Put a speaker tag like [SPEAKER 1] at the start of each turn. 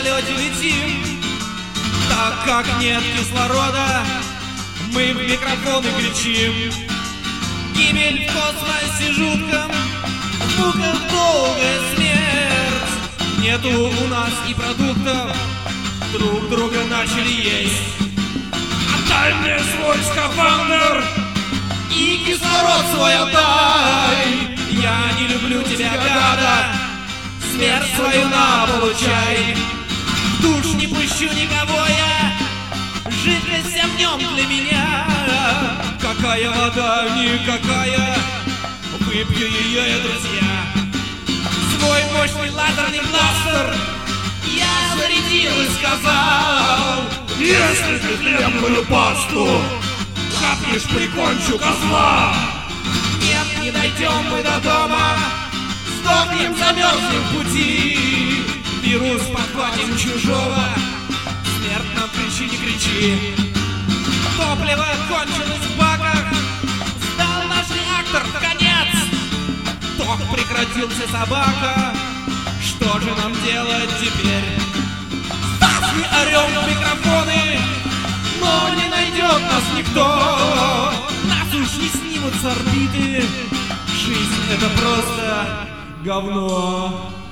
[SPEAKER 1] полете летим. Так как нет кислорода, мы в микрофоны кричим. Гибель в космосе жутком, в муках долгая смерть. Нету у нас и продуктов, друг друга начали есть. Отдай мне свой скафандр и кислород свой отдай. Я не люблю тебя, гада, смерть свою на получай. В душ не пущу никого я, жидкость вся в нем для меня. Какая вода, никакая, выпью ее я, друзья. Свой мощный лазерный бластер я зарядил и сказал: если ты хлебную пасту хапнешь, прикончу козла. Нет, не дойдем мы до дома, сдохнем, замерзнем в пути. Вирус подхватим чужого, смерть нам кричи, не кричи. Топливо кончилось в баках, сдал наш реактор в конец. Ток прекратился, собака, что же нам делать теперь? Мы орем в микрофоны, но не найдет нас никто. Нас уж не снимут с орбиты, жизнь это просто говно.